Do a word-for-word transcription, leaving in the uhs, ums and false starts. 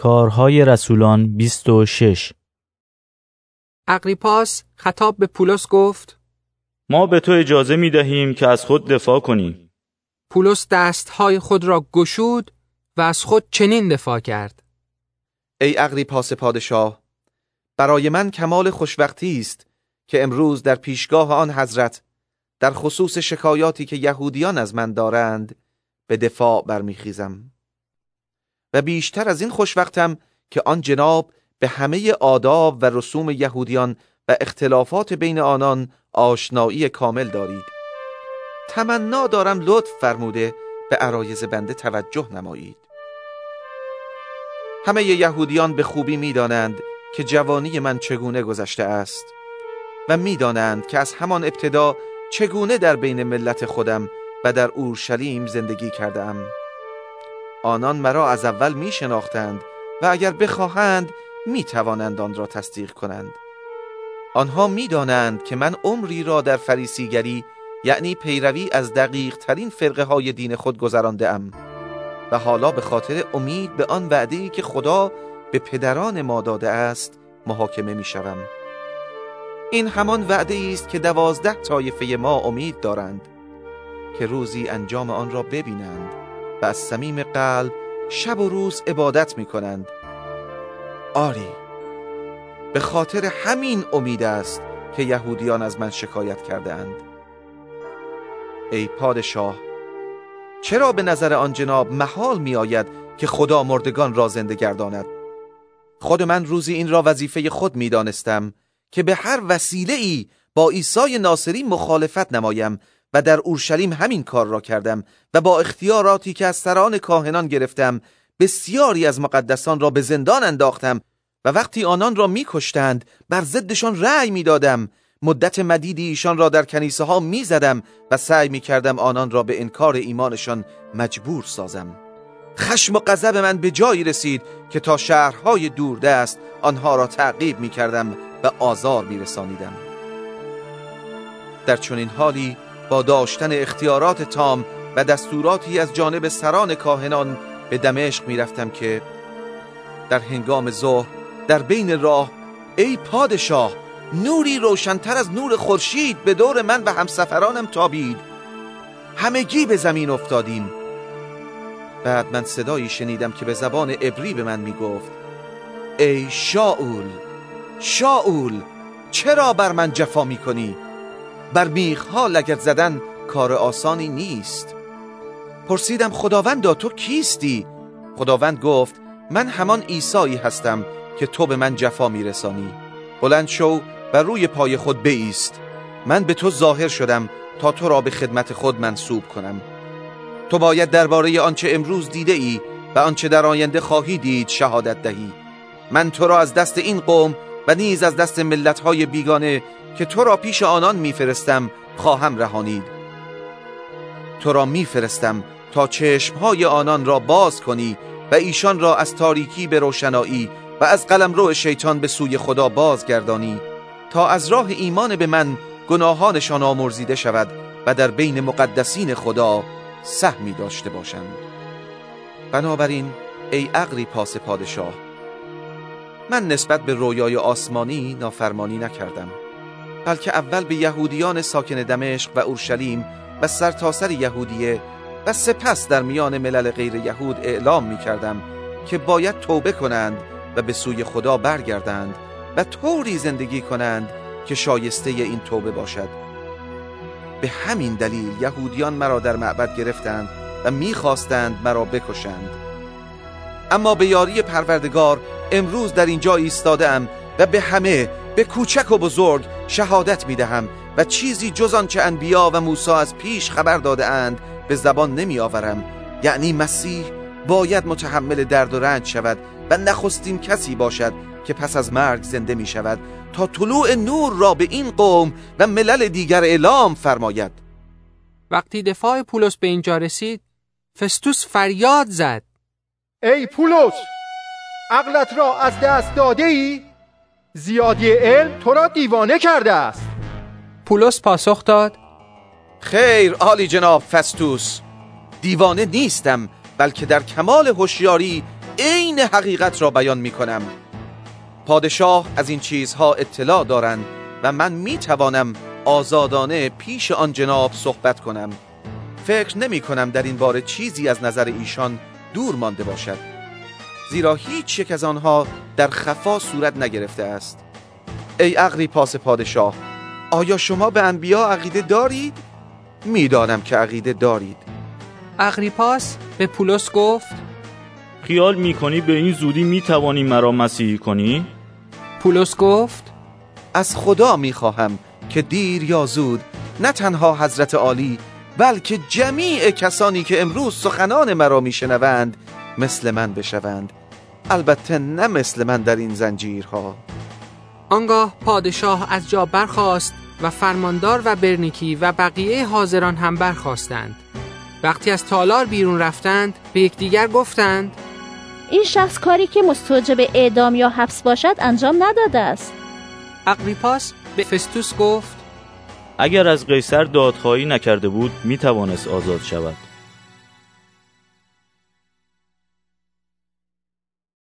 کارهای رسولان بیست و شش. اغریپاس خطاب به پولس گفت: ما به تو اجازه می دهیم که از خود دفاع کنی. پولس دستهای خود را گشود و از خود چنین دفاع کرد: ای اغریپاس پادشاه، برای من کمال خوشوقتی است که امروز در پیشگاه آن حضرت در خصوص شکایاتی که یهودیان از من دارند به دفاع برمیخیزم. و بیشتر از این خوشوقتم که آن جناب به همه آداب و رسوم یهودیان و اختلافات بین آنان آشنایی کامل دارید. تمنا دارم لطف فرموده به عرایض بنده توجه نمایید. همه یهودیان به خوبی می دانند که جوانی من چگونه گذشته است و می دانند که از همان ابتدا چگونه در بین ملت خودم و در اورشلیم زندگی کردم. آنان مرا از اول می شناختند و اگر بخواهند می توانند آن را تصدیق کنند. آنها می دانند که من عمری را در فریسیگری، یعنی پیروی از دقیق ترین فرقه های دین خود گذرانده ام و حالا به خاطر امید به آن وعده‌ای که خدا به پدران ما داده است محاکمه می شوم. این همان وعده‌ای است که دوازده طایفه ما امید دارند که روزی انجام آن را ببینند و از صمیم قلب شب و روز عبادت می کنند. آری، به خاطر همین امید است که یهودیان از من شکایت کرده اند. ای پادشاه، چرا به نظر آن جناب محال می آید که خدا مردگان را زنده گرداند؟ خود من روزی این را وظیفه خود می دانستم که به هر وسیله ای با عیسی ناصری مخالفت نمایم و در اورشلیم همین کار را کردم و با اختیاراتی که از سران کاهنان گرفتم بسیاری از مقدسان را به زندان انداختم و وقتی آنان را می کشتند بر ضدشان رأی می دادم. مدت مدیدی ایشان را در کنیسه ها می زدم و سعی می کردم آنان را به انکار ایمانشان مجبور سازم. خشم و غضب من به جایی رسید که تا شهرهای دوردست آنها را تعقیب می کردم و آزار می رسانیدم. در چنین حالی با داشتن اختیارات تام و دستوراتی از جانب سران کاهنان به دمشق می رفتم که در هنگام ظهر در بین راه ای پادشاه نوری روشنتر از نور خورشید به دور من و همسفرانم تابید. همگی به زمین افتادیم. بعد من صدایی شنیدم که به زبان عبری به من می گفت: ای شاول، شاول، چرا بر من جفا می کنی؟ بر میخها لگد زدن کار آسانی نیست. پرسیدم خداوندا تو کیستی؟ خداوند گفت من همان عیسی هستم که تو به من جفا می رسانی. بلند شو و روی پای خود بایست. من به تو ظاهر شدم تا تو را به خدمت خود منسوب کنم. تو باید درباره آنچه امروز دیده ای و آنچه در آینده خواهی دید شهادت دهی. من تو را از دست این قوم و نیز از دست ملت‌های بیگانه که تو را پیش آنان میفرستم خواهم رهانید. تو را میفرستم تا چشمهای آنان را باز کنی و ایشان را از تاریکی به روشنایی و از قلمرو شیطان به سوی خدا بازگردانی تا از راه ایمان به من گناهانشان آمرزیده شود و در بین مقدسین خدا سهمی داشته باشند. بنابراین ای اغریپاس پادشاه، من نسبت به رویای آسمانی نافرمانی نکردم، بلکه اول به یهودیان ساکن دمشق و اورشلیم و سرتاسر یهودیه و سپس در میان ملل غیر یهود اعلام می کردم که باید توبه کنند و به سوی خدا برگردند و طوری زندگی کنند که شایسته این توبه باشد. به همین دلیل یهودیان مرا در معبد گرفتند و می‌خواستند مرا بکشند. اما به یاری پروردگار امروز در اینجا ایستاده‌ام و به همه، به کوچک و بزرگ شهادت می‌دهم و چیزی جز آنچه انبیا و موسی از پیش خبر داده اند به زبان نمی‌آورم، یعنی مسیح باید متحمل درد و رنج شود و نخستین کسی باشد که پس از مرگ زنده می شود تا طلوع نور را به این قوم و ملل دیگر اعلام فرماید. وقتی دفاع پولس به اینجا رسید، فستوس فریاد زد: ای پولس، عقلت را از دست داده ای؟ زیادی علم تو را دیوانه کرده است. پولس پاسخ داد: خیر عالی جناب فستوس، دیوانه نیستم، بلکه در کمال هوشیاری عین حقیقت را بیان می کنم. پادشاه از این چیزها اطلاع دارند و من می توانم آزادانه پیش آن جناب صحبت کنم. فکر نمی کنم در این باره چیزی از نظر ایشان دور مانده باشد، زیرا هیچ یک از آنها در خفا صورت نگرفته است. ای اغریپاس پادشاه، آیا شما به انبیا عقیده دارید؟ می دانم که عقیده دارید. اغریپاس به پولس گفت: خیال می کنی به این زودی می توانی مرا مسیحی کنی؟ پولس گفت: از خدا می خواهم که دیر یا زود نه تنها حضرت عالی بلکه جمیع کسانی که امروز سخنان مرا می شنوند مثل من بشوند، البته نه مثل من در این زنجیرها. آنگاه پادشاه از جا برخاست و فرماندار و برنیکی و بقیه حاضران هم برخاستند. وقتی از تالار بیرون رفتند به یکدیگر گفتند: این شخص کاری که مستوجب اعدام یا حبس باشد انجام نداده است. اغریپاس به فستوس گفت: اگر از قیصر دادخواهی نکرده بود می توانست آزاد شود.